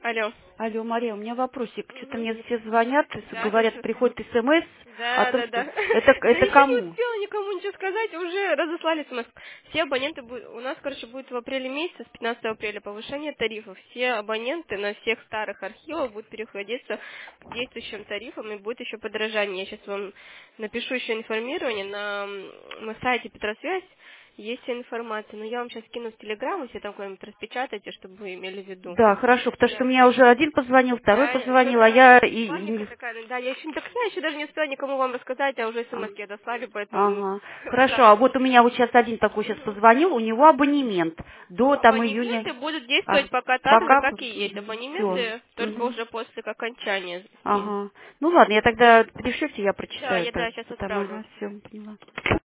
Алло. Алло, Мария, у меня вопросик. Что-то мне Мгм. все звонят, Да, говорят, слушаю. приходит СМС о Да, том, да, что да. Да это еще не кому? успела никому ничего сказать, уже разослали смс. Все абоненты будут, у нас, короче, будет в апреле месяце, с 15 апреля повышение тарифов. Все абоненты на всех старых архивах будут переходиться к действующим тарифам и будет еще подорожание. Я сейчас вам напишу еще информирование на сайте Петросвязь. Есть вся информация, но я вам сейчас кину в Телеграм, если там куда-нибудь распечатаете, чтобы вы имели в виду. Да, хорошо, потому что Да. мне уже один позвонил, второй Да, позвонил, что-то а я паника такая, да, я еще не так знаю, еще даже не успела никому вам рассказать, а уже А, смс-ки дослали, поэтому, ага. Хорошо, да. а вот у меня вот сейчас один такой сейчас Мгм. позвонил, у него абонемент до там июня. Абонементы будут А, действовать пока так же, пока как и есть. все. Абонементы только уже после окончания с ним. Ага. Ну ладно, я тогда пришлете, я Да, прочитаю. я, да, сейчас Там, отправлю. ага, все, поняла.